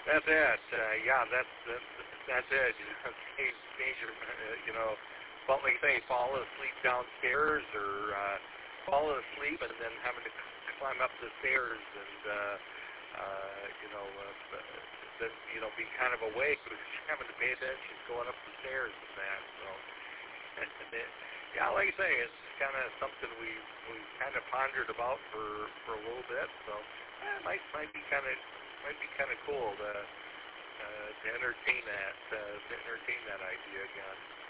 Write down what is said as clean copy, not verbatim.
That's it. Yeah, that's it. Major, well, like I say, fall asleep downstairs or fall asleep and then having to climb up the stairs and then be kind of awake because you're having to pay attention going up the stairs and that. So, and it, yeah, like I say, it's kind of something we kind of pondered about for a little bit. So, it might be kind of cool to entertain that idea again.